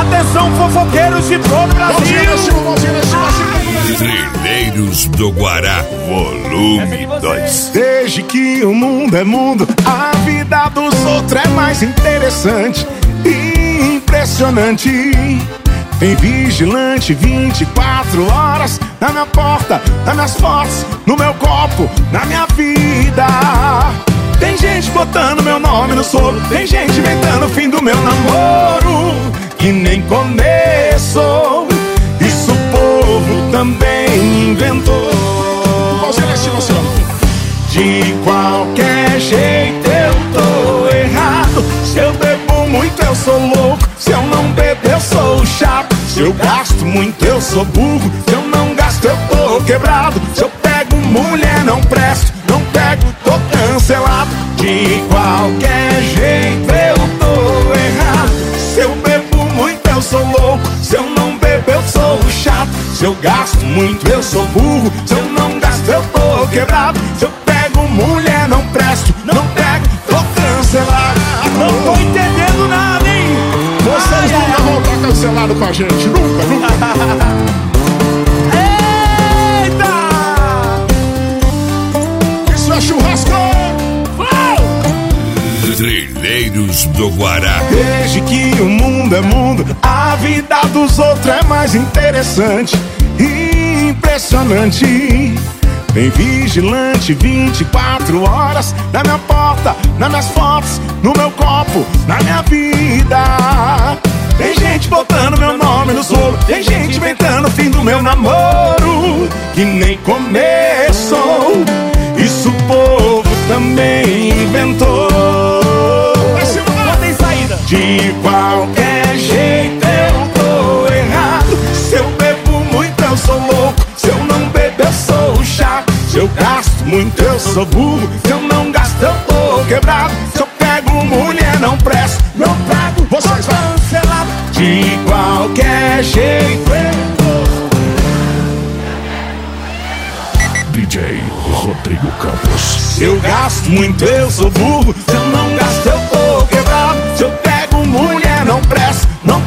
Atenção, fofoqueiros de todo o Brasil. Trilheiros do Guará, volume 2. Desde que o mundo é mundo, a vida dos outros é mais interessante e impressionante. Tem vigilante 24 horas na minha porta, nas minhas fotos, no meu copo, na minha vida. Tem gente botando meu nome no solo, tem gente inventando o fim do meu namoro, que nem começou. Isso o povo também inventou. De qualquer jeito eu tô errado. Se eu bebo muito eu sou louco, se eu não bebo eu sou chato. Se eu gasto muito eu sou burro, se eu não gasto eu tô quebrado. Se eu pego mulher não presto, não pego tô cancelado. De qualquer jeito eu tô errado. Se eu bebo muito eu sou louco, se eu não bebo eu sou chato. Se eu gasto muito eu sou burro, se eu não gasto eu tô quebrado. Se eu pego mulher não presto, não pego tô cancelado. Não tô entendendo nada, hein? Vocês nunca vão estar cancelados com a gente, nunca. Eita! Isso é churrasco. Trilheiros do Guará. Desde que o mundo é mundo, a vida dos outros é mais interessante e impressionante. Tem vigilante 24 horas na minha porta, nas minhas fotos, no meu copo, na minha vida. Tem gente botando meu nome no solo, tem gente inventando o fim do meu namoro, que nem começou. Isso o povo também inventou. Não tem saída. De qualquer jeito eu tô errado. Se eu bebo muito eu sou louco, se eu não bebo eu sou chato. Se eu gasto muito eu sou burro, se eu não gasto eu tô quebrado. Se eu pego mulher não presto, não pego, vocês vão cancelado. De qualquer jeito eu tô. DJ Rodrigo Campos. Se eu gasto muito eu sou burro, se eu não gasto eu tô quebrado. Se eu pego mulher não presto, não